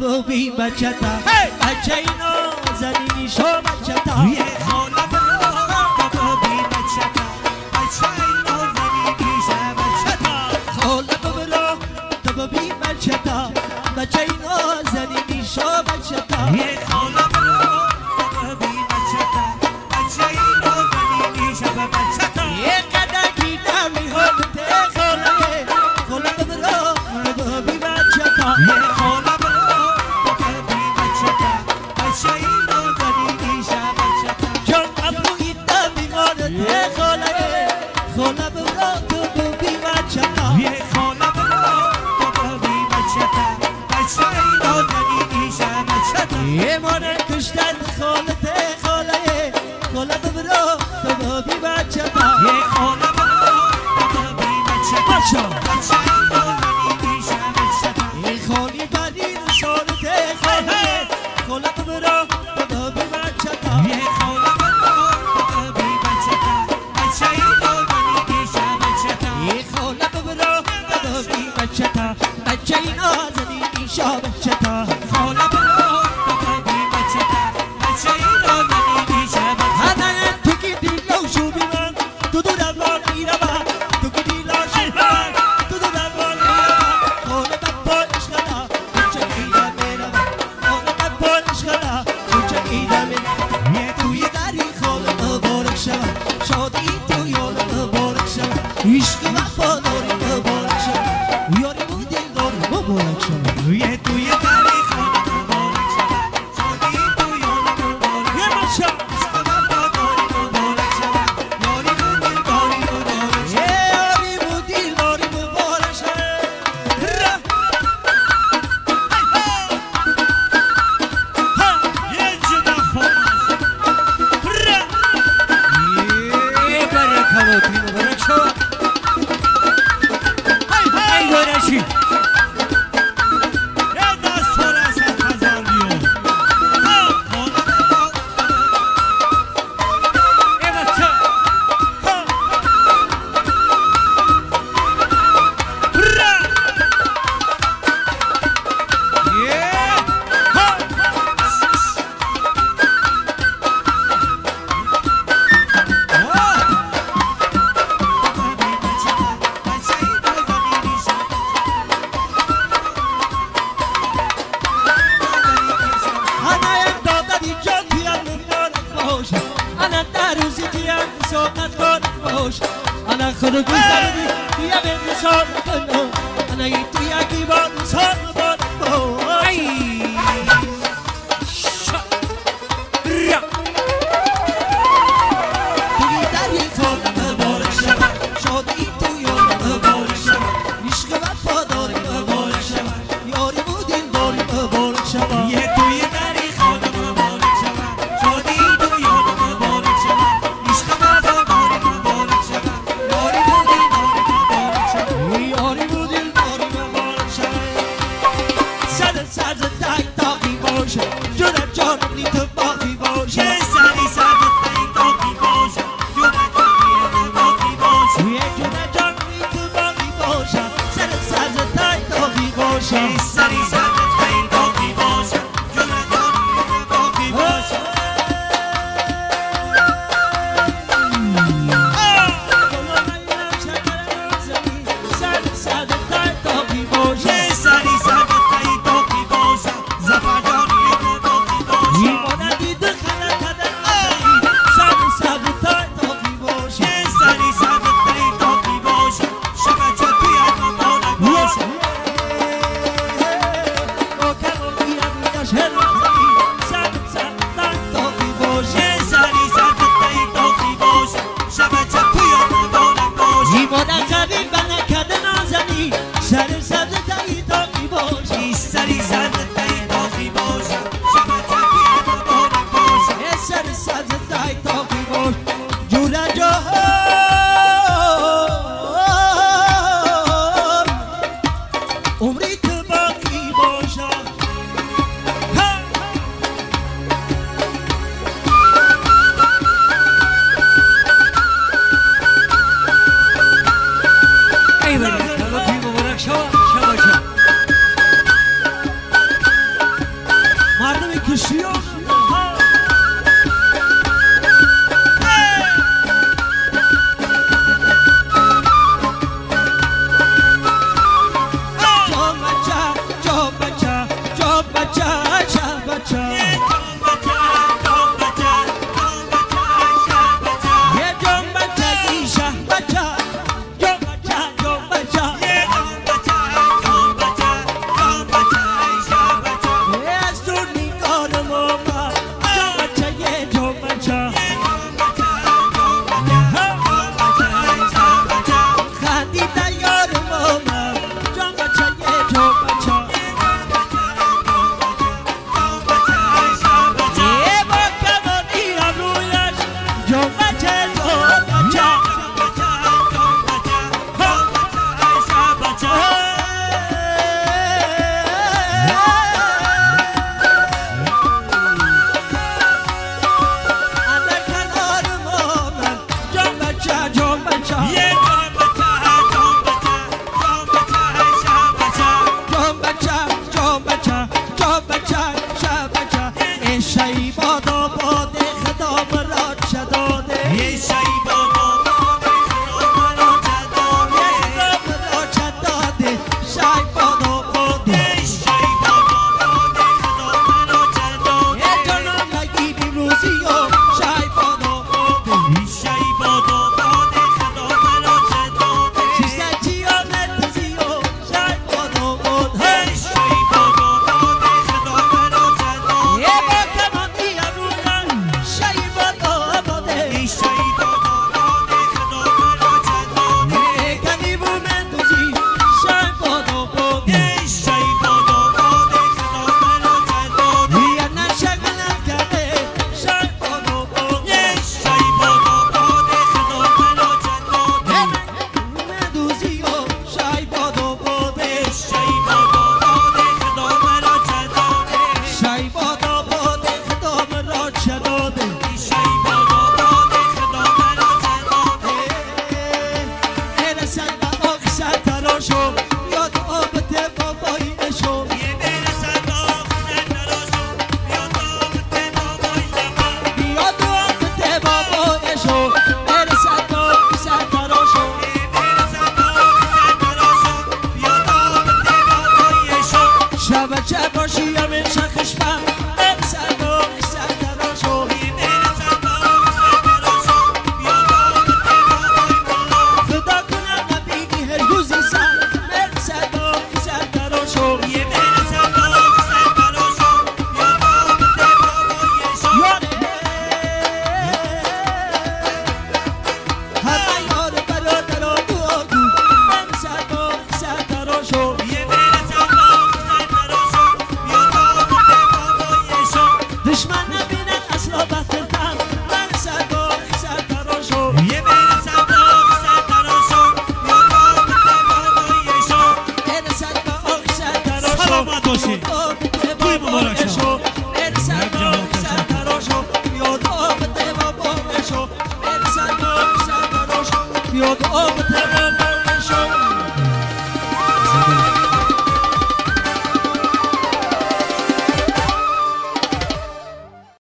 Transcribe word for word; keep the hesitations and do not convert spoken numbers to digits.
تو بی بچه تا بچه اینا زنینی شو بچه تا خاله برو تو بی بچه تا بچه اینا زنینی شو بچه تا خاله برو تو بی بچه تا بچه اینا زنینی شو بچه تا خاله برو تو بی بچه تا بچه اینا زنینی شو بچه تا یه قدر گیدم می‌هوته خاله خاله برو تو بی بچه تا خاله برو تو بی بچه تا بچه اینا زنینی شو بچه تا جان ابروی دم می‌هوته خاله خاله برو تو بی بچه تا خاله برو تو بی بچه تا بچه اینا زنینی شو بچه تا یه مانه کشتن خالت خاله خاله برو تو بی بچه تا خاله برو تو بی بچه تا بچه بچه اینا زنینی شو بچه تا ای خالی بدین شارت خاله خاله برو تو بی بچه تا خاله برو تو بی بچه تا بچه اینا زنینی شو بچه تا ای خاله برو تو بی بچه تا بچه اینا زنینی شو بچه تا خاله برو تو بی بچه تا بچه اینا زنینی شو بچه تا هنه تو کی دیلو شو بیمن تو دو دبار میرم تو کی دیلو شو بیمن تو دو دبار میرم خاله بپالش کلا تو چه ایدم میرم خاله بپالش کلا تو چه ایدم میرم یه توی دری خاله مبارک شود شادی تو یار مبارک شود عشق وفاداری مبارک شود یاری و دلدار مبارک شود یه توی دری خاله مبارک شود شادی تو یار مبارک یه بچه وفاداری مبارک شود یاری و دلداری مبارک شود یه یاری و دلداری مبارک شود یه جدا خواهد یه برکواتی مبارک شود ای گارشی یه دست پر از خزان بیو خاله برو ای بچه انا دادی جان پیام میاد باش انا در روزی پیام صحبت کن باش انا خود گذاری بیا به مثال کنم انا ای تو یکی با مثال کن باش توی دری خود مبارک شود شادی تو یار مبارک شود عشق وفاداری مبارک شود یاری و دلداری مبارک شود یه توی دری خاله مبارک شود شادی تو یار مبارک شود عشق وفاداری مبارک شود یاری و دلداری مبارک شود یاری و دلداری مبارک شود سر سر تای تاقی باشه جون جانم تو باقی باشه یه سری سر تایی تاقی باشه جون جانی باقی باشه یه جون جانم تو باقی باشه سر سر تای تاقی باشه یه سری سر تایی تاقی باشه جون جانی باقی باشه یه سری سر تایی تاقی باشه زفر جانی باقی باشه یه سری سر تایی تاقی باشه شب چه توی مبارک باشه شو